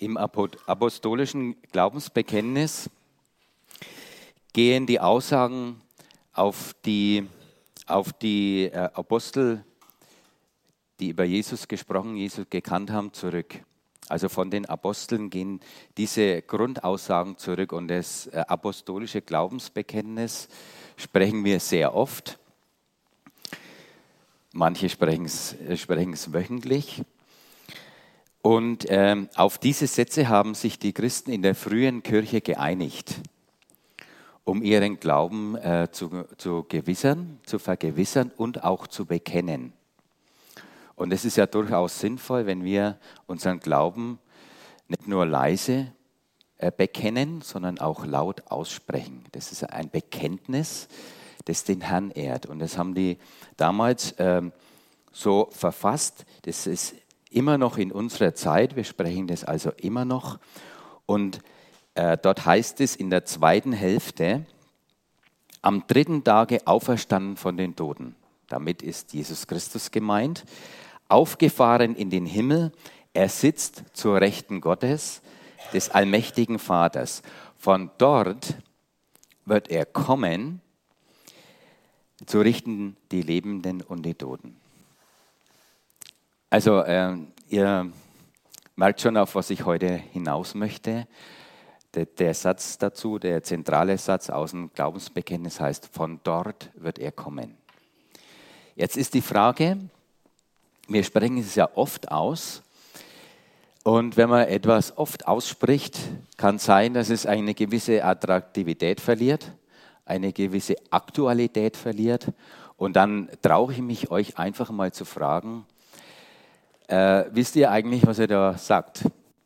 Im apostolischen Glaubensbekenntnis gehen die Aussagen auf die Apostel, die über Jesus gesprochen, Jesus gekannt haben, zurück. Also von den Aposteln gehen diese Grundaussagen zurück und das apostolische Glaubensbekenntnis sprechen wir sehr oft. Manche sprechen es wöchentlich. Und auf diese Sätze haben sich die Christen in der frühen Kirche geeinigt, um ihren Glauben zu vergewissern und auch zu bekennen. Und es ist ja durchaus sinnvoll, wenn wir unseren Glauben nicht nur leise bekennen, sondern auch laut aussprechen. Das ist ein Bekenntnis, das den Herrn ehrt. Und das haben die damals so verfasst. Das ist immer noch in unserer Zeit. Wir sprechen das also immer noch. Und dort heißt es in der zweiten Hälfte, am 3. Tage auferstanden von den Toten. Damit ist Jesus Christus gemeint. Aufgefahren in den Himmel. Er sitzt zur Rechten Gottes, des allmächtigen Vaters. Von dort wird er kommen, zu richten die Lebenden und die Toten. Also ihr merkt schon, auf was ich heute hinaus möchte. Der Satz dazu, der zentrale Satz aus dem Glaubensbekenntnis heißt, von dort wird er kommen. Jetzt ist die Frage, wir sprechen es ja oft aus und wenn man etwas oft ausspricht, kann sein, dass es eine gewisse Attraktivität verliert, eine gewisse Aktualität verliert und dann traue ich mich, euch einfach mal zu fragen, wisst ihr eigentlich, was er da sagt?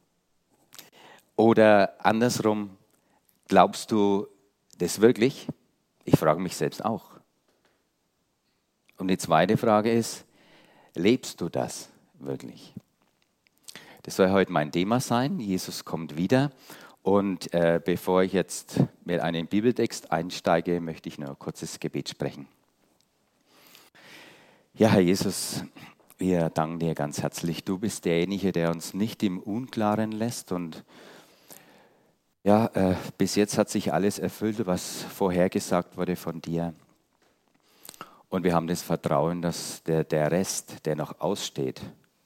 Oder andersrum, glaubst du das wirklich? Ich frage mich selbst auch. Und die zweite Frage ist, lebst du das wirklich? Das soll heute mein Thema sein. Jesus kommt wieder. Und bevor ich jetzt mit einem Bibeltext einsteige, möchte ich noch ein kurzes Gebet sprechen. Ja, Herr Jesus, wir danken dir ganz herzlich. Du bist derjenige, der uns nicht im Unklaren lässt. Und ja, bis jetzt hat sich alles erfüllt, was vorhergesagt wurde von dir. Und wir haben das Vertrauen, dass der Rest, der noch aussteht,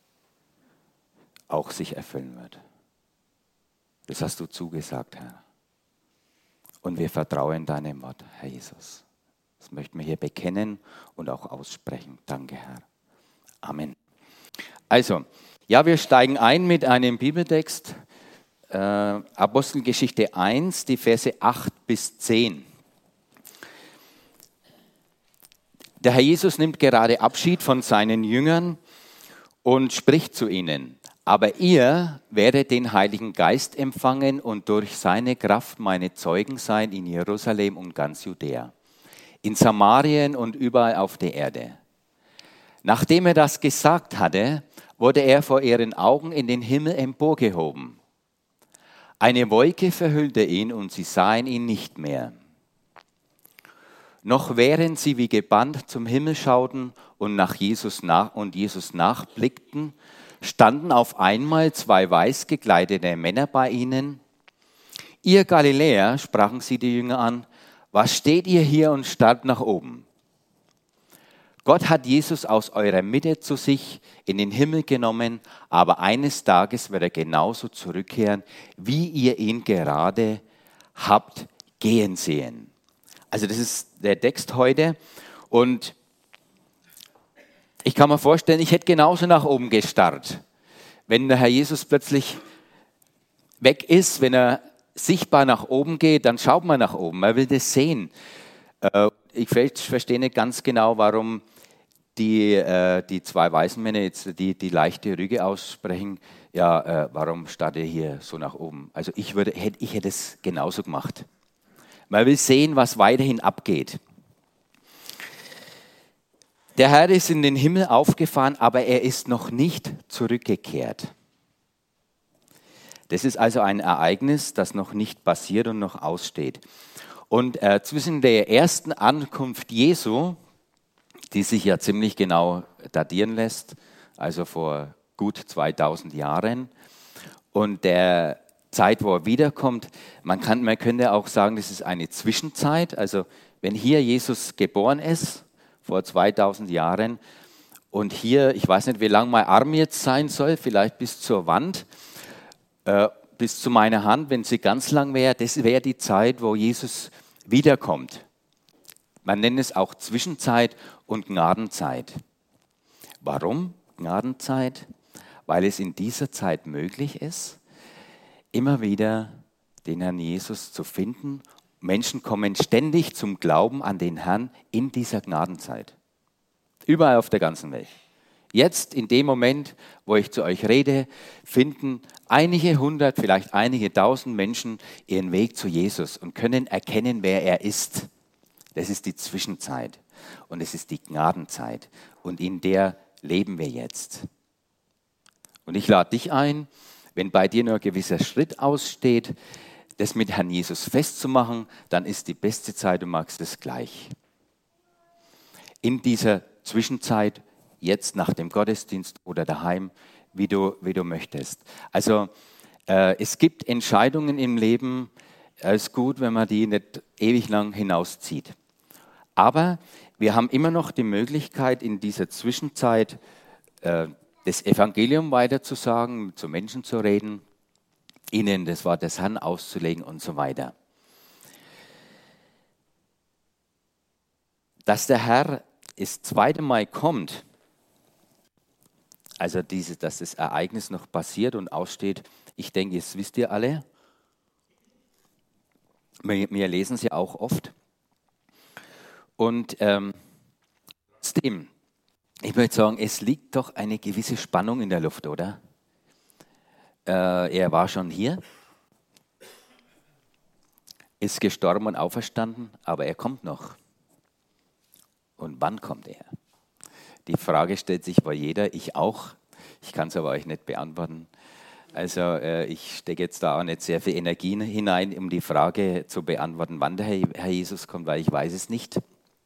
auch sich erfüllen wird. Das hast du zugesagt, Herr. Und wir vertrauen deinem Wort, Herr Jesus. Das möchten wir hier bekennen und auch aussprechen. Danke, Herr. Amen. Also, ja, wir steigen ein mit einem Bibeltext, Apostelgeschichte 1, die Verse 8 bis 10. Der Herr Jesus nimmt gerade Abschied von seinen Jüngern und spricht zu ihnen. Aber ihr werdet den Heiligen Geist empfangen und durch seine Kraft meine Zeugen sein in Jerusalem und ganz Judäa, in Samarien und überall auf der Erde. Nachdem er das gesagt hatte, wurde er vor ihren Augen in den Himmel emporgehoben. Eine Wolke verhüllte ihn und sie sahen ihn nicht mehr. Noch während sie wie gebannt zum Himmel schauten und Jesus nachblickten, standen auf einmal 2 weiß gekleidete Männer bei ihnen. Ihr Galiläer, sprachen sie die Jünger an, was steht ihr hier und starrt nach oben? Gott hat Jesus aus eurer Mitte zu sich in den Himmel genommen, aber eines Tages wird er genauso zurückkehren, wie ihr ihn gerade habt gehen sehen. Also das ist der Text heute und ich kann mir vorstellen, ich hätte genauso nach oben gestarrt. Wenn der Herr Jesus plötzlich weg ist, wenn er sichtbar nach oben geht, dann schaut man nach oben, man will das sehen. Ich verstehe nicht ganz genau, warum die 2 weißen Männer jetzt die leichte Rüge aussprechen. Ja, warum starrt ihr hier so nach oben? Also ich hätte es genauso gemacht. Man will sehen, was weiterhin abgeht. Der Herr ist in den Himmel aufgefahren, aber er ist noch nicht zurückgekehrt. Das ist also ein Ereignis, das noch nicht passiert und noch aussteht. Und zwischen der ersten Ankunft Jesu, die sich ja ziemlich genau datieren lässt, also vor gut 2000 Jahren, und der Zeit, wo er wiederkommt. Man könnte auch sagen, das ist eine Zwischenzeit. Also wenn hier Jesus geboren ist, vor 2000 Jahren, und hier, ich weiß nicht, wie lang mein Arm jetzt sein soll, vielleicht bis zur Wand, bis zu meiner Hand, wenn sie ganz lang wäre, das wäre die Zeit, wo Jesus wiederkommt. Man nennt es auch Zwischenzeit und Gnadenzeit. Warum Gnadenzeit? Weil es in dieser Zeit möglich ist, immer wieder den Herrn Jesus zu finden. Menschen kommen ständig zum Glauben an den Herrn in dieser Gnadenzeit. Überall auf der ganzen Welt. Jetzt, in dem Moment, wo ich zu euch rede, finden einige hundert, vielleicht einige tausend Menschen ihren Weg zu Jesus und können erkennen, wer er ist. Das ist die Zwischenzeit und es ist die Gnadenzeit und in der leben wir jetzt. Und ich lade dich ein, wenn bei dir nur ein gewisser Schritt aussteht, das mit Herrn Jesus festzumachen, dann ist die beste Zeit, du magst es gleich. In dieser Zwischenzeit, jetzt nach dem Gottesdienst oder daheim, wie du möchtest. Also es gibt Entscheidungen im Leben, es ist gut, wenn man die nicht ewig lang hinauszieht. Aber wir haben immer noch die Möglichkeit, in dieser Zwischenzeit das Evangelium weiterzusagen, zu Menschen zu reden, ihnen das Wort des Herrn auszulegen und so weiter. Dass der Herr das zweite Mal kommt, also dass das Ereignis noch passiert und aussteht, ich denke, das wisst ihr alle. Wir lesen es ja auch oft. Und trotzdem, ich würde sagen, es liegt doch eine gewisse Spannung in der Luft, oder? Er war schon hier, ist gestorben und auferstanden, aber er kommt noch. Und wann kommt er? Die Frage stellt sich bei jeder, ich auch. Ich kann es aber euch nicht beantworten. Also ich stecke jetzt da auch nicht sehr viel Energie hinein, um die Frage zu beantworten, wann der Herr Jesus kommt, weil ich weiß es nicht.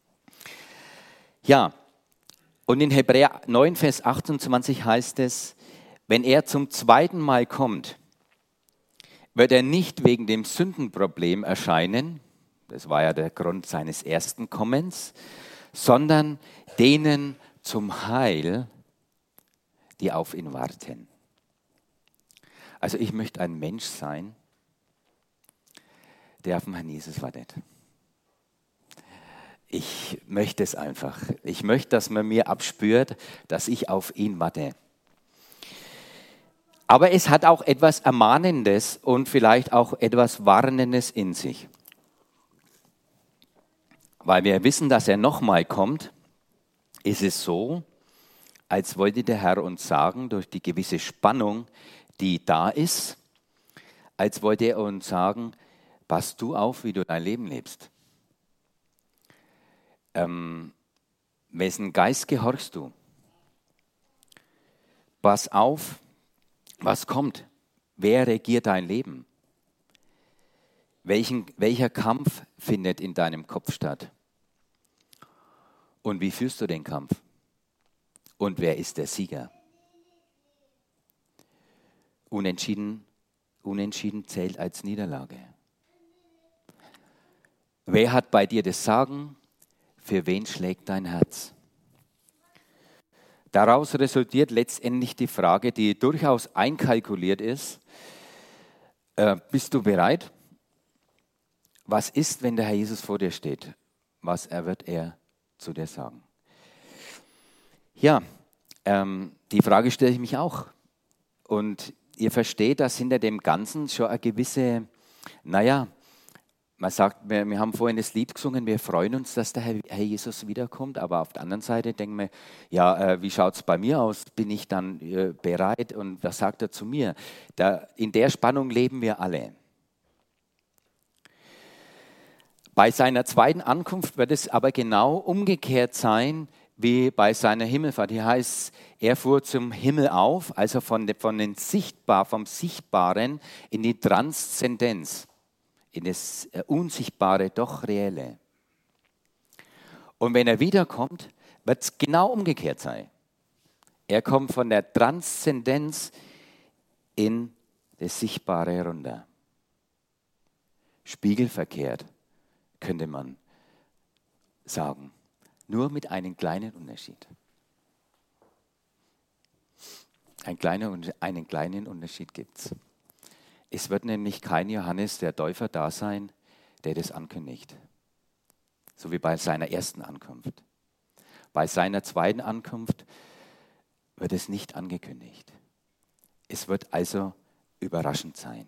Ja, und in Hebräer 9, Vers 28 heißt es, wenn er zum zweiten Mal kommt, wird er nicht wegen dem Sündenproblem erscheinen, das war ja der Grund seines ersten Kommens, sondern denen zum Heil, die auf ihn warten. Also ich möchte ein Mensch sein, der auf den Herrn Jesus wartet. Ich möchte es einfach. Ich möchte, dass man mir abspürt, dass ich auf ihn warte. Aber es hat auch etwas Ermahnendes und vielleicht auch etwas Warnendes in sich. Weil wir wissen, dass er nochmal kommt, ist es so, als wollte der Herr uns sagen, durch die gewisse Spannung, die da ist, als wollte er uns sagen, pass du auf, wie du dein Leben lebst. Wessen Geist gehorchst du? Pass auf, was kommt? Wer regiert dein Leben? Welcher Kampf findet in deinem Kopf statt? Und wie führst du den Kampf? Und wer ist der Sieger? Unentschieden zählt als Niederlage. Wer hat bei dir das Sagen? Für wen schlägt dein Herz? Daraus resultiert letztendlich die Frage, die durchaus einkalkuliert ist. Bist du bereit? Was ist, wenn der Herr Jesus vor dir steht? Was wird er zu dir sagen? Ja, die Frage stelle ich mich auch. Und ihr versteht, dass hinter dem Ganzen schon eine gewisse, man sagt, wir haben vorhin das Lied gesungen, wir freuen uns, dass der Herr Jesus wiederkommt, aber auf der anderen Seite denken wir, ja, wie schaut es bei mir aus? Bin ich dann bereit und was sagt er zu mir? In der Spannung leben wir alle. Bei seiner zweiten Ankunft wird es aber genau umgekehrt sein, wie bei seiner Himmelfahrt. Hier heißt es, er fuhr zum Himmel auf, also vom Sichtbaren in die Transzendenz, in das Unsichtbare, doch Reelle. Und wenn er wiederkommt, wird es genau umgekehrt sein. Er kommt von der Transzendenz in das Sichtbare herunter. Spiegelverkehrt, könnte man sagen. Nur mit einem kleinen Unterschied. Einen kleinen Unterschied gibt es. Es wird nämlich kein Johannes der Täufer da sein, der das ankündigt. So wie bei seiner ersten Ankunft. Bei seiner zweiten Ankunft wird es nicht angekündigt. Es wird also überraschend sein.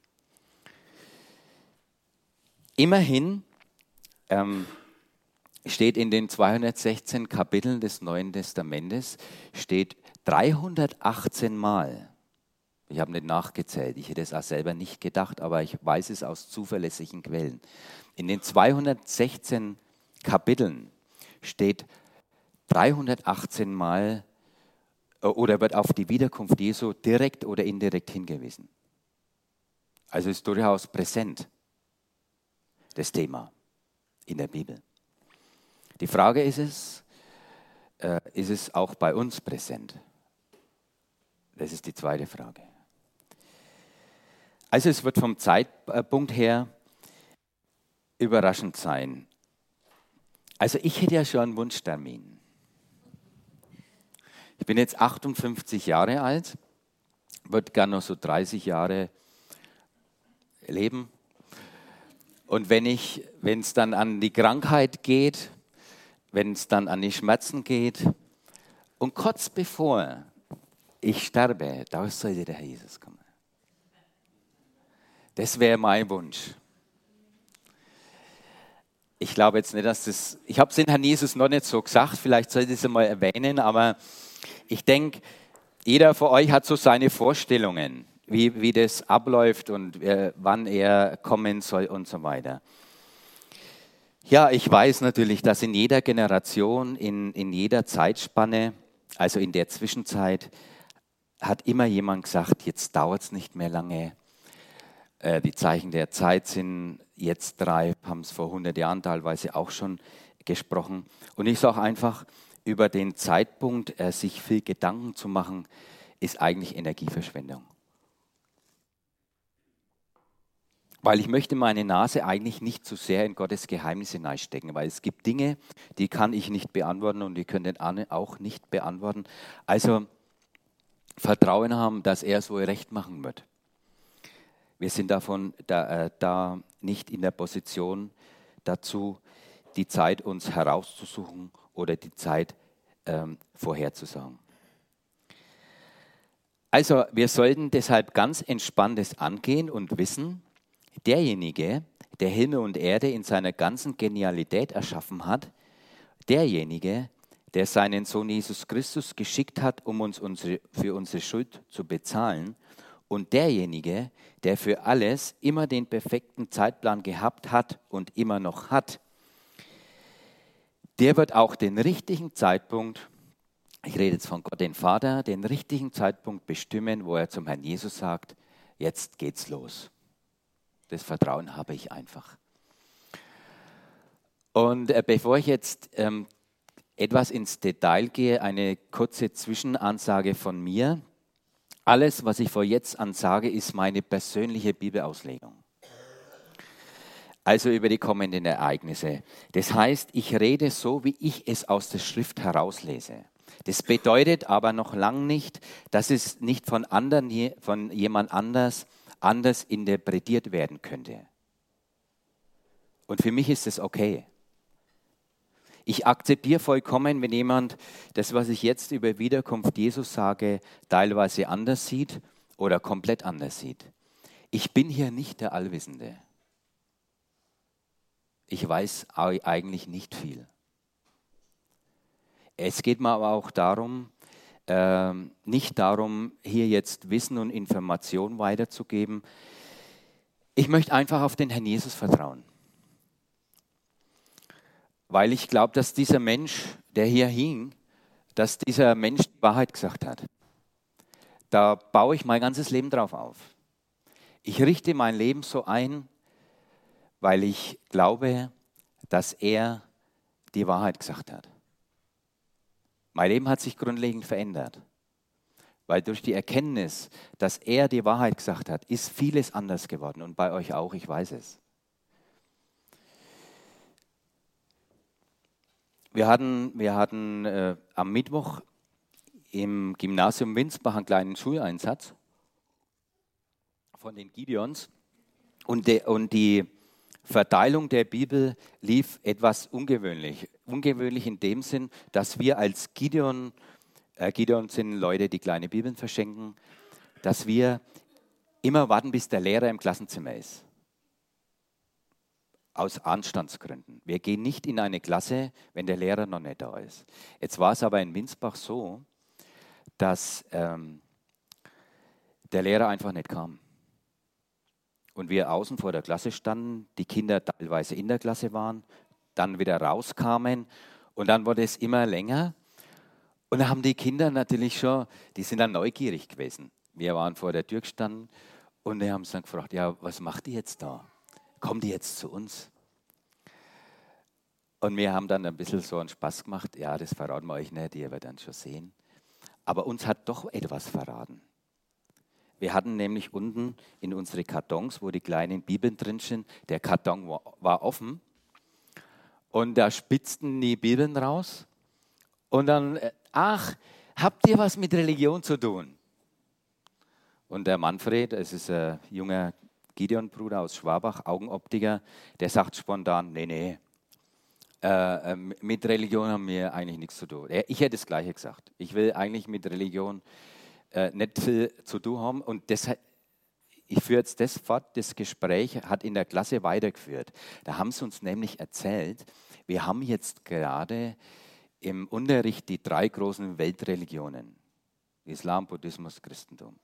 Immerhin steht in den 216 Kapiteln des Neuen Testamentes, steht 318 Mal, ich habe nicht nachgezählt, ich hätte es auch selber nicht gedacht, aber ich weiß es aus zuverlässigen Quellen. In den 216 Kapiteln steht 318 Mal oder wird auf die Wiederkunft Jesu direkt oder indirekt hingewiesen. Also ist durchaus präsent, das Thema in der Bibel. Die Frage ist es auch bei uns präsent? Das ist die zweite Frage. Also es wird vom Zeitpunkt her überraschend sein. Also ich hätte ja schon einen Wunschtermin. Ich bin jetzt 58 Jahre alt, würde gerne noch so 30 Jahre leben. Und wenn es dann an die Krankheit geht, wenn es dann an die Schmerzen geht und kurz bevor ich sterbe, da sollte der Herr Jesus kommen. Das wäre mein Wunsch. Ich glaube jetzt nicht, ich habe es den Herrn Jesus noch nicht so gesagt, vielleicht sollte ich es mal erwähnen, aber ich denke, jeder von euch hat so seine Vorstellungen, wie das abläuft und wann er kommen soll und so weiter. Ja, ich weiß natürlich, dass in jeder Generation, in jeder Zeitspanne, also in der Zwischenzeit, hat immer jemand gesagt, jetzt dauert es nicht mehr lange. Die Zeichen der Zeit sind jetzt reif, haben es vor 100 Jahren teilweise auch schon gesprochen. Und ich sage einfach, über den Zeitpunkt, sich viel Gedanken zu machen, ist eigentlich Energieverschwendung. Weil ich möchte meine Nase eigentlich nicht zu sehr in Gottes Geheimnisse hineinstecken, weil es gibt Dinge, die kann ich nicht beantworten und die können den anderen auch nicht beantworten. Also Vertrauen haben, dass er so recht machen wird. Wir sind da nicht in der Position dazu, die Zeit uns herauszusuchen oder die Zeit vorherzusagen. Also wir sollten deshalb ganz entspanntes angehen und wissen, derjenige, der Himmel und Erde in seiner ganzen Genialität erschaffen hat, derjenige, der seinen Sohn Jesus Christus geschickt hat, um uns für unsere Schuld zu bezahlen, und derjenige, der für alles immer den perfekten Zeitplan gehabt hat und immer noch hat, der wird auch den richtigen Zeitpunkt, ich rede jetzt von Gott, den Vater, den richtigen Zeitpunkt bestimmen, wo er zum Herrn Jesus sagt, jetzt geht's los. Das Vertrauen habe ich einfach. Und bevor ich jetzt etwas ins Detail gehe, eine kurze Zwischenansage von mir. Alles, was ich vor jetzt an sage, ist meine persönliche Bibelauslegung. Also über die kommenden Ereignisse. Das heißt, ich rede so, wie ich es aus der Schrift herauslese. Das bedeutet aber noch lange nicht, dass es nicht von jemand anders interpretiert werden könnte. Und für mich ist es okay. Ich akzeptiere vollkommen, wenn jemand das, was ich jetzt über Wiederkunft Jesus sage, teilweise anders sieht oder komplett anders sieht. Ich bin hier nicht der Allwissende. Ich weiß eigentlich nicht viel. Es geht mir aber auch darum, nicht darum, hier jetzt Wissen und Information weiterzugeben. Ich möchte einfach auf den Herrn Jesus vertrauen. Weil ich glaube, dass dieser Mensch, der hier hing, dass dieser Mensch die Wahrheit gesagt hat. Da baue ich mein ganzes Leben drauf auf. Ich richte mein Leben so ein, weil ich glaube, dass er die Wahrheit gesagt hat. Mein Leben hat sich grundlegend verändert. Weil durch die Erkenntnis, dass er die Wahrheit gesagt hat, ist vieles anders geworden. Und bei euch auch, ich weiß es. Wir hatten am Mittwoch im Gymnasium Winsbach einen kleinen Schuleinsatz von den Gideons. Und die Verteilung der Bibel lief etwas ungewöhnlich. Ungewöhnlich in dem Sinn, dass wir als Gideon sind Leute, die kleine Bibeln verschenken, dass wir immer warten, bis der Lehrer im Klassenzimmer ist. Aus Anstandsgründen. Wir gehen nicht in eine Klasse, wenn der Lehrer noch nicht da ist. Jetzt war es aber in Winsbach so, dass der Lehrer einfach nicht kam. Und wir außen vor der Klasse standen, die Kinder teilweise in der Klasse waren, dann wieder rauskamen und dann wurde es immer länger. Und da haben die Kinder natürlich schon, die sind dann neugierig gewesen. Wir waren vor der Tür gestanden und die haben uns dann gefragt, ja, was macht die jetzt da? Kommen die jetzt zu uns? Und wir haben dann ein bisschen so einen Spaß gemacht. Ja, das verraten wir euch nicht, ihr werdet dann schon sehen. Aber uns hat doch etwas verraten. Wir hatten nämlich unten in unsere Kartons, wo die kleinen Bibeln drin sind, der Karton war offen und da spitzten die Bibeln raus und dann, ach, habt ihr was mit Religion zu tun? Und der Manfred, das ist ein junger Gideon-Bruder aus Schwabach, Augenoptiker, der sagt spontan, nee, mit Religion haben wir eigentlich nichts zu tun. Ich hätte das Gleiche gesagt. Ich will eigentlich mit Religion nicht viel zu tun haben. Und deshalb, ich führe jetzt das fort, das Gespräch hat in der Klasse weitergeführt. Da haben sie uns nämlich erzählt, wir haben jetzt gerade im Unterricht die 3 großen Weltreligionen. Islam, Buddhismus, Christentum.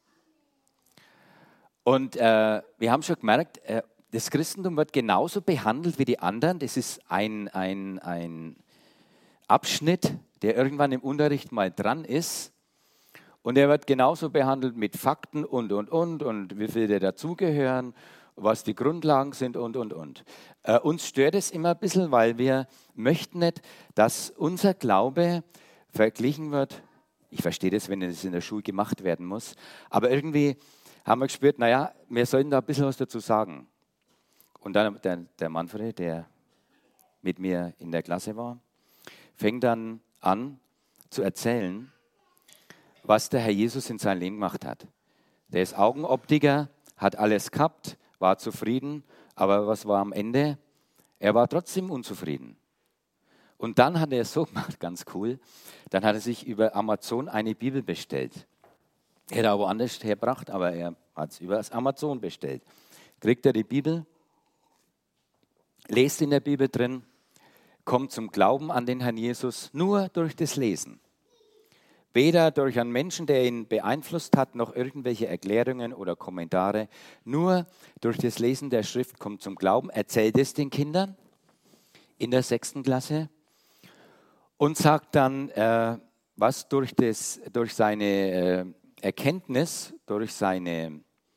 Und wir haben schon gemerkt, das Christentum wird genauso behandelt wie die anderen. Das ist ein Abschnitt, der irgendwann im Unterricht mal dran ist. Und er wird genauso behandelt mit Fakten und wie viele dazugehören, was die Grundlagen sind und. Uns stört es immer ein bisschen, weil wir möchten nicht, dass unser Glaube verglichen wird. Ich verstehe das, wenn es in der Schule gemacht werden muss. Aber irgendwie haben wir gespürt, naja, wir sollten da ein bisschen was dazu sagen. Und dann der Manfred, der mit mir in der Klasse war, fängt dann an zu erzählen, was der Herr Jesus in seinem Leben gemacht hat. Der ist Augenoptiker, hat alles gehabt, war zufrieden, aber was war am Ende? Er war trotzdem unzufrieden. Und dann hat er es so gemacht, ganz cool, dann hat er sich über Amazon eine Bibel bestellt. Hätte er woanders hergebracht, aber er hat es über Amazon bestellt. Kriegt er die Bibel, lest in der Bibel drin, kommt zum Glauben an den Herrn Jesus nur durch das Lesen. Weder durch einen Menschen, der ihn beeinflusst hat, noch irgendwelche Erklärungen oder Kommentare. Nur durch das Lesen der Schrift kommt zum Glauben. Erzählt es den Kindern in der 6. Klasse und sagt dann, was durch seine Erkenntnis, durch seine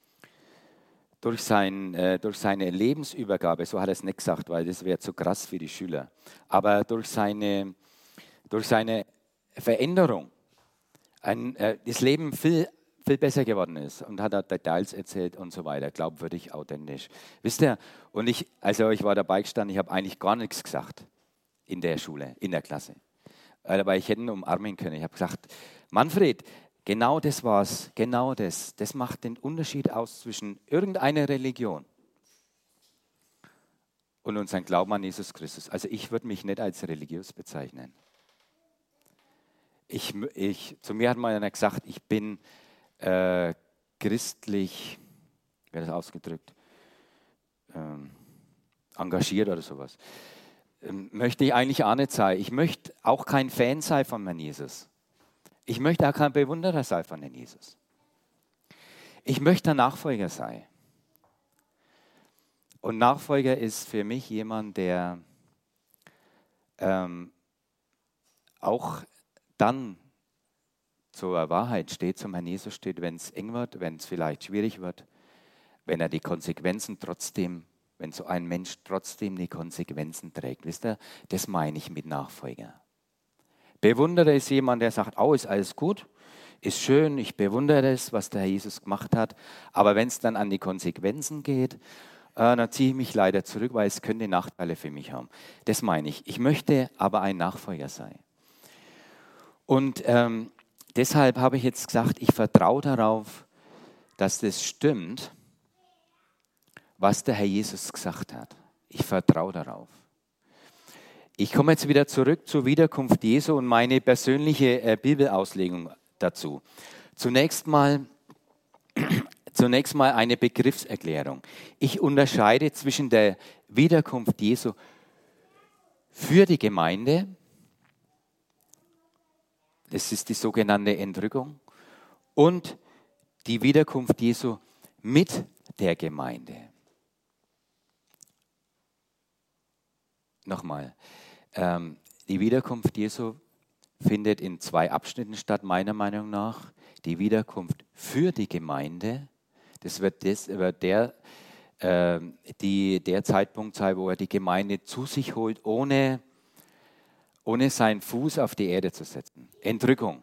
Lebensübergabe, so hat er es nicht gesagt, weil das wäre zu krass für die Schüler, aber durch seine Veränderung, das Leben viel besser geworden ist und hat Details erzählt und so weiter, glaubwürdig, authentisch. Wisst ihr, und ich war dabei gestanden, ich habe eigentlich gar nichts gesagt in der Schule, in der Klasse. Aber ich hätte ihn umarmen können. Ich habe gesagt, Manfred, genau das war's, genau das. Das macht den Unterschied aus zwischen irgendeiner Religion und unseren Glauben an Jesus Christus. Also ich würde mich nicht als religiös bezeichnen. Zu mir hat mal einer gesagt, ich bin christlich, wie wird das ausgedrückt, engagiert oder sowas. Möchte ich eigentlich auch nicht sein. Ich möchte auch kein Fan sein von Herrn Jesus. Ich möchte auch kein Bewunderer sein von Herrn Jesus. Ich möchte ein Nachfolger sein. Und Nachfolger ist für mich jemand, der auch dann zur Wahrheit steht, zum Herrn Jesus steht, wenn es eng wird, wenn es vielleicht schwierig wird, wenn er die Konsequenzen trotzdem, wenn so ein Mensch trotzdem die Konsequenzen trägt. Wisst ihr, das meine ich mit Nachfolger. Bewunderer ist jemand, der sagt, ist alles gut, ist schön, ich bewundere es, was der Herr Jesus gemacht hat, aber wenn es dann an die Konsequenzen geht, dann ziehe ich mich leider zurück, weil es könnte Nachteile für mich haben. Das meine ich. Ich möchte aber ein Nachfolger sein. Und deshalb habe ich jetzt gesagt, ich vertraue darauf, dass das stimmt, was der Herr Jesus gesagt hat. Ich vertraue darauf. Ich komme jetzt wieder zurück zur Wiederkunft Jesu und meine persönliche Bibelauslegung dazu. Zunächst mal eine Begriffserklärung. Ich unterscheide zwischen der Wiederkunft Jesu für die Gemeinde, das ist die sogenannte Entrückung, und die Wiederkunft Jesu mit der Gemeinde. Nochmal, die Wiederkunft Jesu findet in 2 Abschnitten statt, meiner Meinung nach. Die Wiederkunft für die Gemeinde, das wird der Zeitpunkt sein, wo er die Gemeinde zu sich holt, ohne seinen Fuß auf die Erde zu setzen. Entrückung.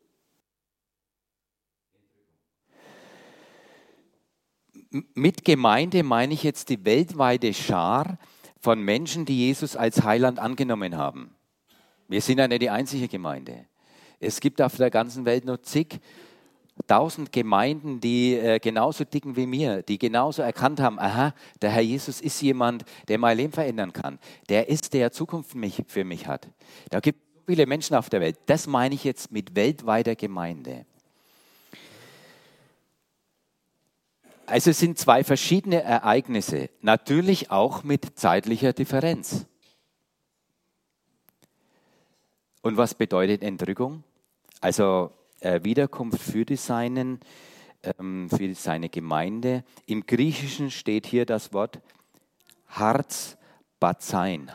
Mit Gemeinde meine ich jetzt die weltweite Schar von Menschen, die Jesus als Heiland angenommen haben. Wir sind ja nicht die einzige Gemeinde. Es gibt auf der ganzen Welt noch zigtausend Gemeinden, die genauso ticken wie mir, die genauso erkannt haben, aha, der Herr Jesus ist jemand, der mein Leben verändern kann. Der ist, der Zukunft für mich hat. Da gibt es so viele Menschen auf der Welt. Das meine ich jetzt mit weltweiter Gemeinde. Also es sind 2 verschiedene Ereignisse, natürlich auch mit zeitlicher Differenz. Und was bedeutet Entrückung? Also Wiederkunft für seine Gemeinde. Im Griechischen steht hier das Wort Harzbazein.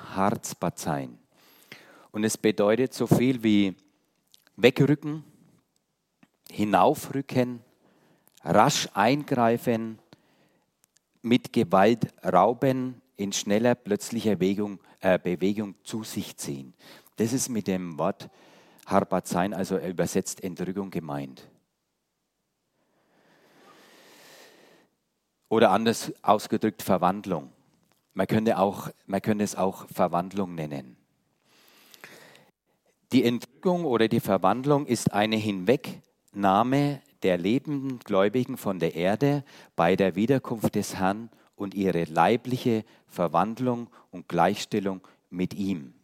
Und es bedeutet so viel wie wegrücken, hinaufrücken, rasch eingreifen, mit Gewalt rauben, in schneller, plötzlicher Bewegung zu sich ziehen. Das ist mit dem Wort Harpazein, also übersetzt Entrückung, gemeint. Oder anders ausgedrückt Verwandlung. Man könnte es auch Verwandlung nennen. Die Entrückung oder die Verwandlung ist eine Hinwegnahme der lebenden Gläubigen von der Erde bei der Wiederkunft des Herrn und ihre leibliche Verwandlung und Gleichstellung mit ihm.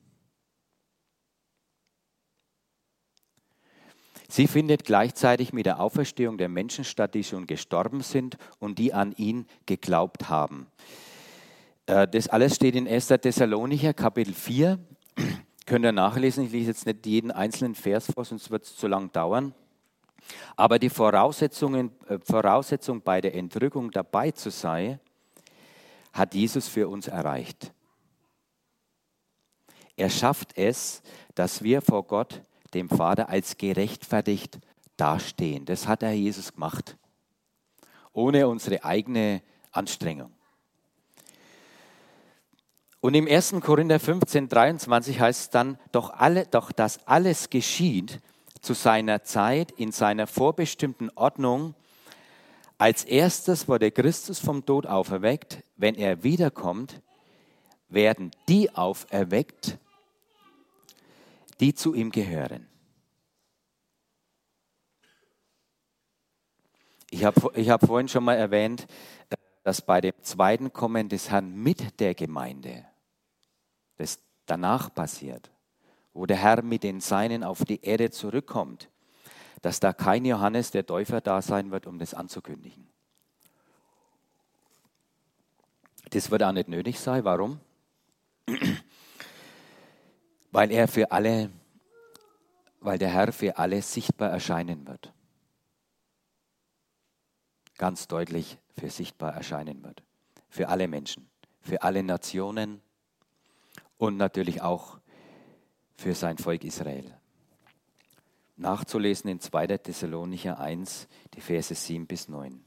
Sie findet gleichzeitig mit der Auferstehung der Menschen statt, die schon gestorben sind und die an ihn geglaubt haben. Das alles steht in 1. Thessalonicher, Kapitel 4. Könnt ihr nachlesen, ich lese jetzt nicht jeden einzelnen Vers vor, sonst wird es zu lang dauern. Aber die Voraussetzung bei der Entrückung dabei zu sein, hat Jesus für uns erreicht. Er schafft es, dass wir vor Gott, dem Vater, als gerechtfertigt dastehen. Das hat der Herr Jesus gemacht, ohne unsere eigene Anstrengung. Und im 1. Korinther 15, 23 heißt es dann, doch das alles geschieht zu seiner Zeit, in seiner vorbestimmten Ordnung. Als erstes wurde Christus vom Tod auferweckt. Wenn er wiederkommt, werden die auferweckt, die zu ihm gehören. Ich hab vorhin schon mal erwähnt, dass bei dem zweiten Kommen des Herrn mit der Gemeinde, das danach passiert, wo der Herr mit den Seinen auf die Erde zurückkommt, dass da kein Johannes der Täufer da sein wird, um das anzukündigen. Das wird auch nicht nötig sein. Warum? Weil der Herr für alle sichtbar erscheinen wird. Ganz deutlich für sichtbar erscheinen wird. Für alle Menschen, für alle Nationen und natürlich auch für sein Volk Israel. Nachzulesen in 2. Thessalonicher 1, die Verse 7 bis 9.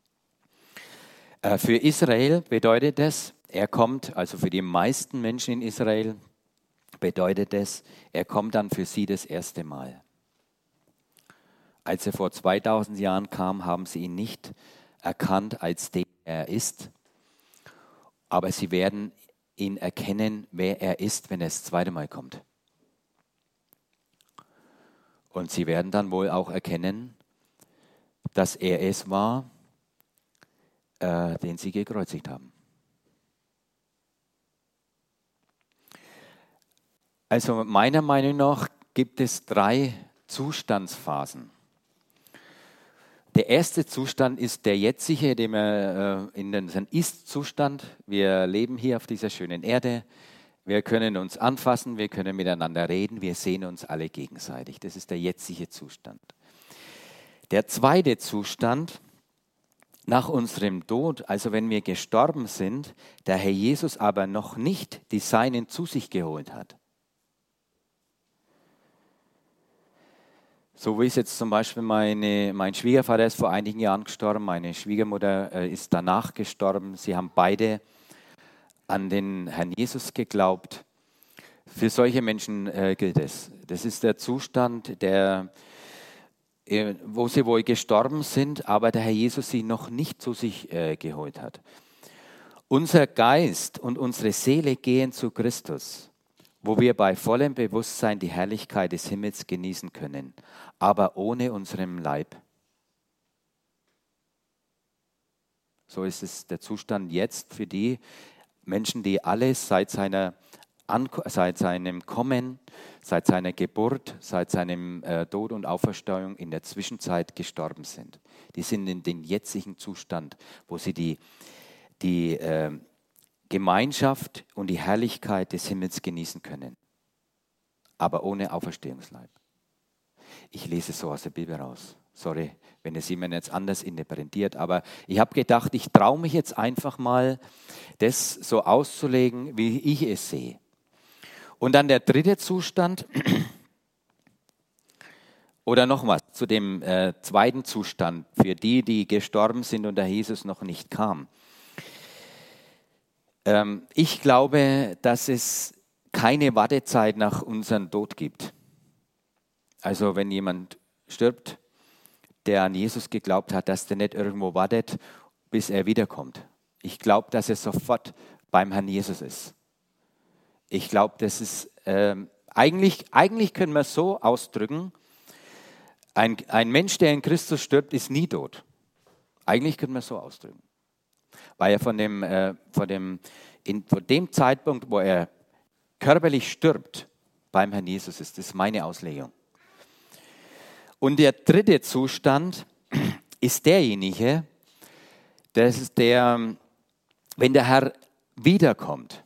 Für Israel bedeutet es, er kommt, also für die meisten Menschen in Israel, bedeutet es, er kommt dann für sie das erste Mal. Als er vor 2000 Jahren kam, haben sie ihn nicht erkannt als den er ist, aber sie werden ihn erkennen, wer er ist, wenn er das zweite Mal kommt. Und sie werden dann wohl auch erkennen, dass er es war, den sie gekreuzigt haben. Also meiner Meinung nach gibt es 3 Zustandsphasen. Der erste Zustand ist der jetzige, dem wir in den Ist-Zustand. Wir leben hier auf dieser schönen Erde. Wir können uns anfassen, wir können miteinander reden, wir sehen uns alle gegenseitig. Das ist der jetzige Zustand. Der zweite Zustand nach unserem Tod, also wenn wir gestorben sind, der Herr Jesus aber noch nicht die Seinen zu sich geholt hat. So wie es jetzt zum Beispiel mein Schwiegervater ist vor einigen Jahren gestorben, meine Schwiegermutter ist danach gestorben. Sie haben beide an den Herrn Jesus geglaubt. Für solche Menschen gilt es. Das ist der Zustand, wo sie wohl gestorben sind, aber der Herr Jesus sie noch nicht zu sich geholt hat. Unser Geist und unsere Seele gehen zu Christus, wo wir bei vollem Bewusstsein die Herrlichkeit des Himmels genießen können, aber ohne unseren Leib. So ist es der Zustand jetzt für die Menschen, die alles seit seinem Kommen, seit seiner Geburt, seit seinem Tod und Auferstehung in der Zwischenzeit gestorben sind. Die sind in den jetzigen Zustand, wo sie die Gemeinschaft und die Herrlichkeit des Himmels genießen können, aber ohne Auferstehungsleib. Ich lese so aus der Bibel raus. Sorry, wenn es jemand jetzt anders interpretiert, aber ich habe gedacht, ich traue mich jetzt einfach mal, das so auszulegen, wie ich es sehe. Und dann der dritte Zustand, oder noch was zu dem zweiten Zustand, für die, die gestorben sind und der Jesus noch nicht kam. Ich glaube, dass es keine Wartezeit nach unserem Tod gibt. Also wenn jemand stirbt, der an Jesus geglaubt hat, dass der nicht irgendwo wartet, bis er wiederkommt. Ich glaube, dass er sofort beim Herrn Jesus ist. Ich glaube, das ist, eigentlich können wir es so ausdrücken, ein Mensch, der in Christus stirbt, ist nie tot. Eigentlich können wir es so ausdrücken. Weil er von dem Zeitpunkt, wo er körperlich stirbt, beim Herrn Jesus ist. Das ist meine Auslegung. Und der dritte Zustand ist derjenige, das ist der, wenn der Herr wiederkommt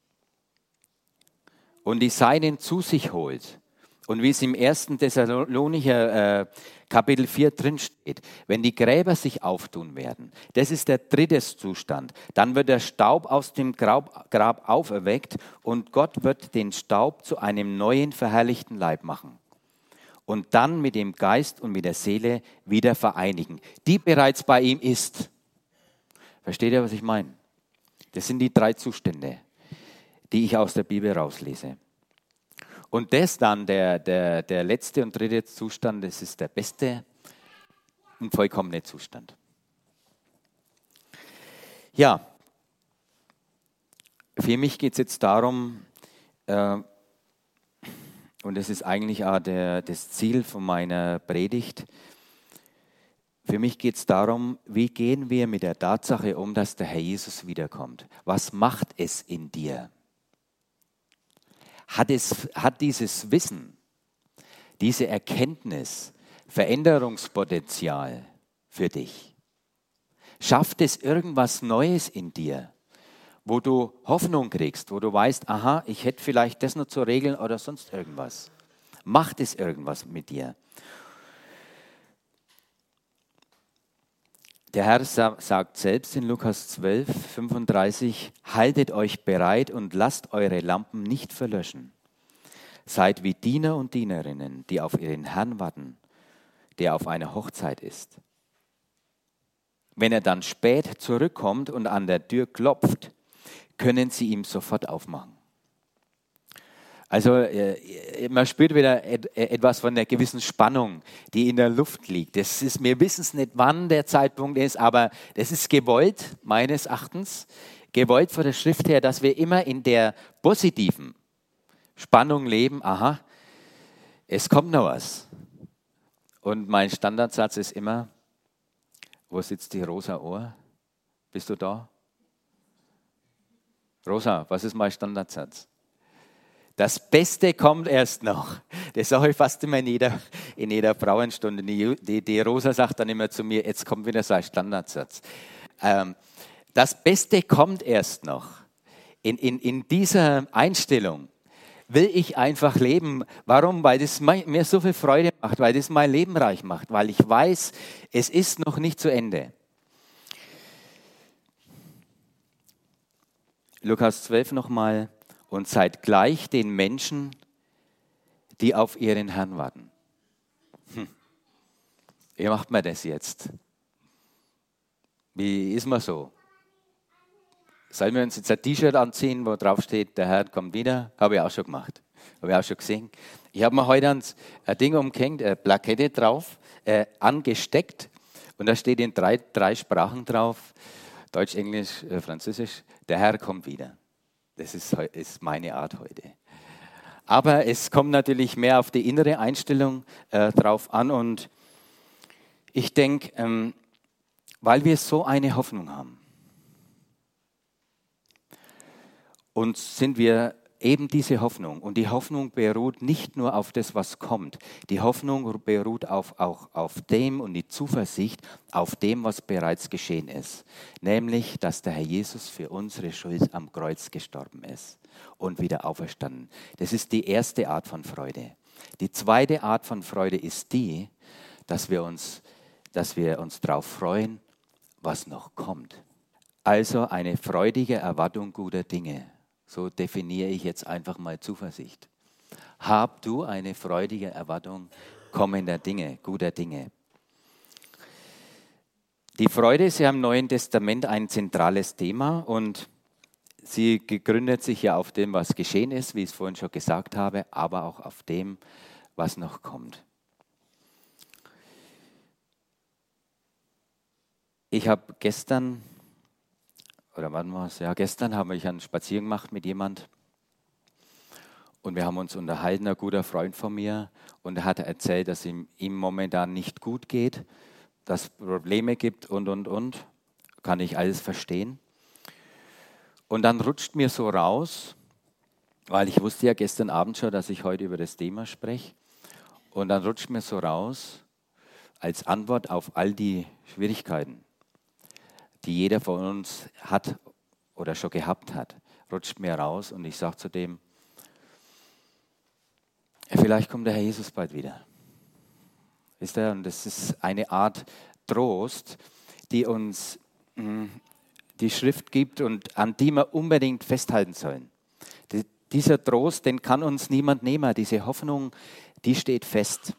und die Seinen zu sich holt. Und wie es im 1. Thessalonicher Kapitel 4 drin steht, wenn die Gräber sich auftun werden, das ist der dritte Zustand. Dann wird der Staub aus dem Grab auferweckt und Gott wird den Staub zu einem neuen, verherrlichten Leib machen. Und dann mit dem Geist und mit der Seele wieder vereinigen, die bereits bei ihm ist. Versteht ihr, was ich meine? Das sind die 3 Zustände, die ich aus der Bibel rauslese. Und das dann, der letzte und dritte Zustand, das ist der beste und vollkommene Zustand. Ja, für mich geht es jetzt darum, und das ist eigentlich auch das Ziel von meiner Predigt. Für mich geht es darum, wie gehen wir mit der Tatsache um, dass der Herr Jesus wiederkommt? Was macht es in dir? Hat dieses Wissen, diese Erkenntnis Veränderungspotenzial für dich? Schafft es irgendwas Neues in dir, wo du Hoffnung kriegst, wo du weißt, aha, ich hätte vielleicht das noch zu regeln oder sonst irgendwas. Macht es irgendwas mit dir? Der Herr sagt selbst in Lukas 12, 35, haltet euch bereit und lasst eure Lampen nicht verlöschen. Seid wie Diener und Dienerinnen, die auf ihren Herrn warten, der auf einer Hochzeit ist. Wenn er dann spät zurückkommt und an der Tür klopft, können sie ihm sofort aufmachen. Also man spürt wieder etwas von der gewissen Spannung, die in der Luft liegt. Wir wissen es nicht, wann der Zeitpunkt ist, aber das ist gewollt, meines Erachtens, gewollt von der Schrift her, dass wir immer in der positiven Spannung leben. Aha, es kommt noch was. Und mein Standardsatz ist immer, wo sitzt die Rosa Ohr? Bist du da? Rosa, was ist mein Standardsatz? Das Beste kommt erst noch. Das sage ich fast immer in jeder Frauenstunde. Die Rosa sagt dann immer zu mir, jetzt kommt wieder so ein Standardsatz. Das Beste kommt erst noch. In dieser Einstellung will ich einfach leben. Warum? Weil das mir so viel Freude macht, weil das mein Leben reich macht, weil ich weiß, es ist noch nicht zu Ende. Lukas 12 nochmal. Und seid gleich den Menschen, die auf ihren Herrn warten. Wie macht man das jetzt? Wie ist man so? Sollen wir uns jetzt ein T-Shirt anziehen, wo drauf steht, der Herr kommt wieder? Habe ich auch schon gemacht. Habe ich auch schon gesehen. Ich habe mir heute ein Ding umgehängt, eine Plakette drauf, angesteckt. Und da steht in drei Sprachen drauf, Deutsch, Englisch, Französisch, der Herr kommt wieder. Das ist meine Art heute. Aber es kommt natürlich mehr auf die innere Einstellung drauf an. Und ich denke, weil wir so eine Hoffnung haben und sind wir eben diese Hoffnung. Und die Hoffnung beruht nicht nur auf das, was kommt. Die Hoffnung beruht auch auf dem und die Zuversicht auf dem, was bereits geschehen ist. Nämlich, dass der Herr Jesus für unsere Schuld am Kreuz gestorben ist und wieder auferstanden. Das ist die erste Art von Freude. Die zweite Art von Freude ist die, dass wir uns darauf freuen, was noch kommt. Also eine freudige Erwartung guter Dinge. So definiere ich jetzt einfach mal Zuversicht. Hab du eine freudige Erwartung kommender Dinge, guter Dinge. Die Freude ist ja im Neuen Testament ein zentrales Thema und sie gründet sich ja auf dem, was geschehen ist, wie ich es vorhin schon gesagt habe, aber auch auf dem, was noch kommt. Ich habe gestern habe ich einen Spaziergang gemacht mit jemand und wir haben uns unterhalten, ein guter Freund von mir, und er hat erzählt, dass ihm momentan nicht gut geht, dass es Probleme gibt und. Kann ich alles verstehen. Und dann rutscht mir so raus, weil ich wusste ja gestern Abend schon, dass ich heute über das Thema spreche, und dann rutscht mir so raus, als Antwort auf all die Schwierigkeiten, die jeder von uns hat oder schon gehabt hat, rutscht mir raus und ich sage zu dem, vielleicht kommt der Herr Jesus bald wieder. Wisst ihr? Und das ist eine Art Trost, die uns die Schrift gibt und an die wir unbedingt festhalten sollen. Dieser Trost, den kann uns niemand nehmen. Diese Hoffnung, die steht fest.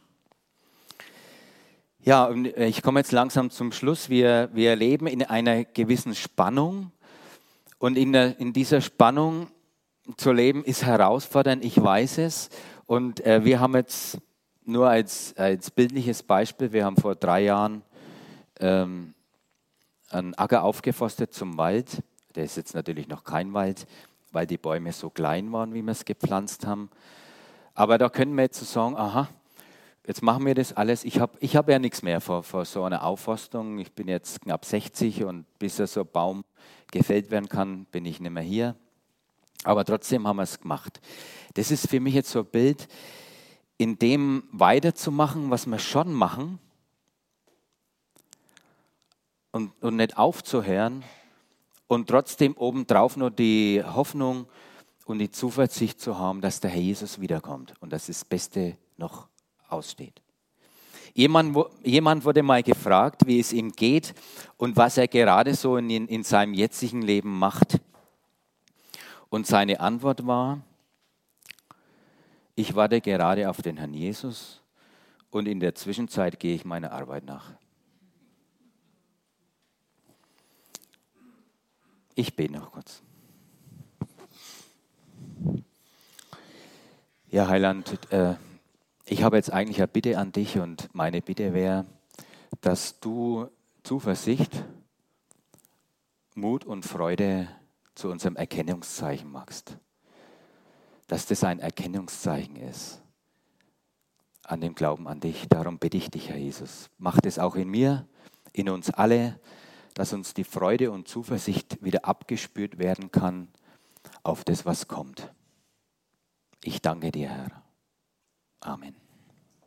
Ja, und ich komme jetzt langsam zum Schluss. Wir leben in einer gewissen Spannung. Und in dieser Spannung zu leben ist herausfordernd, ich weiß es. Und wir haben jetzt nur als bildliches Beispiel, wir haben vor 3 Jahren einen Acker aufgeforstet zum Wald. Der ist jetzt natürlich noch kein Wald, weil die Bäume so klein waren, wie wir es gepflanzt haben. Aber da können wir jetzt so sagen, aha, jetzt machen wir das alles. Ich hab ja nichts mehr vor so einer Aufforstung. Ich bin jetzt knapp 60 und bis so ein Baum gefällt werden kann, bin ich nicht mehr hier. Aber trotzdem haben wir es gemacht. Das ist für mich jetzt so ein Bild, in dem weiterzumachen, was wir schon machen und nicht aufzuhören und trotzdem obendrauf nur die Hoffnung und die Zuversicht zu haben, dass der Herr Jesus wiederkommt und dass das Beste noch aussteht. Jemand wurde mal gefragt, wie es ihm geht und was er gerade so in seinem jetzigen Leben macht. Und seine Antwort war, ich warte gerade auf den Herrn Jesus und in der Zwischenzeit gehe ich meiner Arbeit nach. Ich bete noch kurz. Ja, Heiland, ich habe jetzt eigentlich eine Bitte an dich und meine Bitte wäre, dass du Zuversicht, Mut und Freude zu unserem Erkennungszeichen machst. Dass das ein Erkennungszeichen ist an dem Glauben an dich. Darum bitte ich dich, Herr Jesus. Mach das auch in mir, in uns alle, dass uns die Freude und Zuversicht wieder abgespürt werden kann auf das, was kommt. Ich danke dir, Herr. Amen.